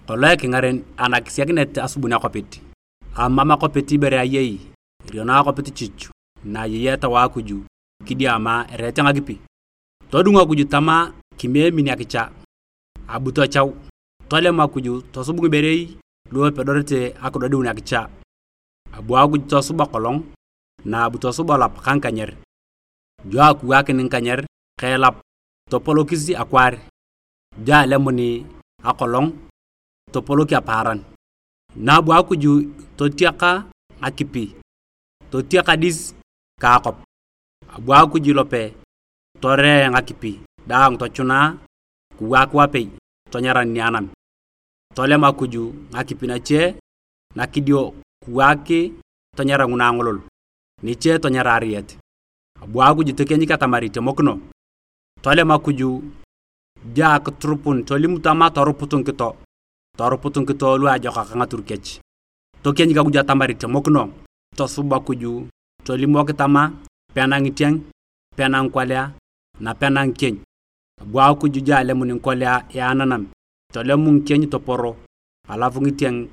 Kolay ki ngaren anak siagnet asubuna kopiti. Mama kopiti bere ayeyi. Riona kopiti chichu. Na yeyeta wakuju. Kidi ama rete ngagipi. Todunga kuju tama kime miniakicha. Abuto chaw. Tole makuju tosubu berei luwe pedorete akododi unakicha. Abu akuju tosuba kolong. Na abuto suba lap kankanyer. Jwa kuwake ninkanyer. Khelap. Topolokisi akwari. Ja lemoni akolong. Topoloki aparan. Na abu akuju totiaka akipi. Totiaka dis kakop. Abu akuju lope. Tore ngakipi. Daang tochuna kuwakwape. Tonyaran nianam. Tole makuju ngakipi na che. Nakidio kuwake tonyara ngunangolol. Niche tonyara ariyet. Abu akuju tekenyika tamarite mokno. Tole makuju jaak trupun tolimutama toruputun kito. Toruputun kito luwa joka kangatur kech. Tokenyika kuja tamarite mokno. Tosuba kuju tolimoke tama penang itiang, penang kwalea na penang keny. Abu akuju jale munin kwalea ya ananam. Tole mun keny toporo. Alafu ngitiang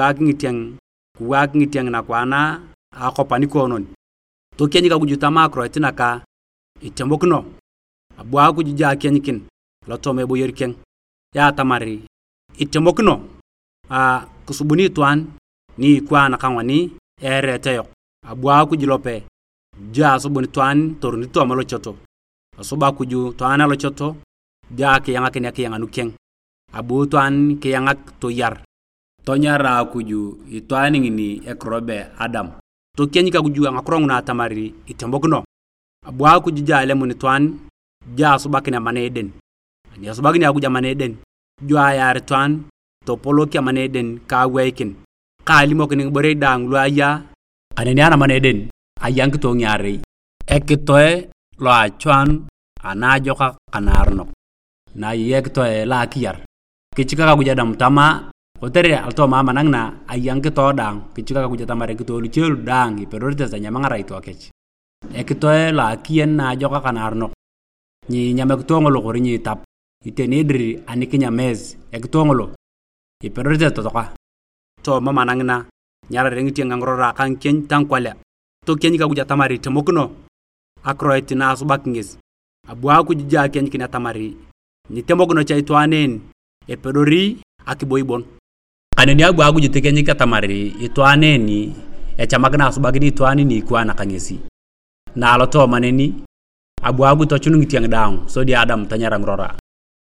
kuwaki ngitiang na kwana akopani konon. Tokenyika kuju tama kroetina ka itembokno. Abu akuju ja kenyikin lotome bo yerken ya tamari itembokno. Kusubuni tuan ni kwana kanwani ereteyok. Abu akuju lope ja subuni tuan toruni to malo choto. Asuba kuju tuana lo choto ja ke yanga nukeng. Abu tuan ke yanga to yar. Tonyara kuju ituani ngini ekrobe Adam. Tokenyika kuju ngakrong na tamari itembokno. Abu akuju ja lemuni tuan ja subakina maneden. Ani subakina akuja maneden. Jwa yar tuan topoloki maneden ka weikin. Ka limo kini bore dang lu aya. Ani ana maneden ayang to nyare. Ekitoe lo achuan ana joka kanarno. Na yektoe la kiyar. Kichika akuja dam tama otere alto mama nangna ayang to dang. Kichika akuja tamare kito lu chelu dang ipedorite sa nyamangara itu akech. Ekitoe la kiyen na joka kanarno. Ni nyame kutongolo kori ni tap. Ite nidri aniki nyamez. Ekitongolo. Ipedorite totoka. To mama nangna nyara rengiti ngangrora kan ken tankwala. To kenyika kuja tamari temokno. Akroeti na subakingis. Abu akuju ja kenyikina tamari. Ni temokno cha itwanen. Epedori akiboibon. Kaneni abu akuju tekenyika tamari itwaneni. Echamagna subagini itwani ni kuana kangesi. Na aloto maneni. Abu abu to chunu ngitiang daang so di Adam tanyara ngrora.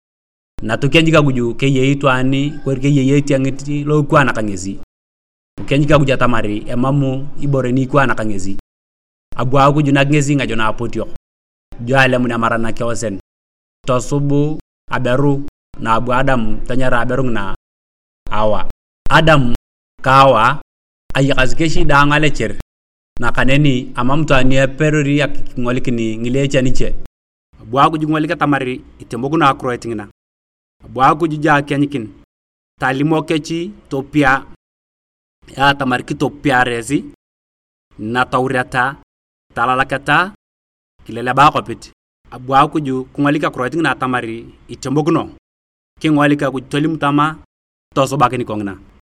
Na tokenyika kuju ke yeitwani kwerke yeitiang ngiti lo kuana kangesi. Kenyika kuja tamari emamu ibore ni kuana kangesi. Abu akuju nagngesi ngajona apotyo. Jale muna marana keosen. Tosubu aberu na abu Adam tanyara aberu na awa. Adam kawa ayakazikeshi daang alecher. Na kaneni amamtu anie perori ngoliki ngilecha niche. Abu akuju ngolika tamari itembokuna akroetingina. Abu akuju ja kenyikin. Talimo kechi topia. Ya tamari ki topia rezi. Na taurata. Talalakata. Kilela bakopit. Abu akuju ngolika akroetingina tamari itembokuna. Ki ngolika kuju tolimutama. Toso bakini kongna.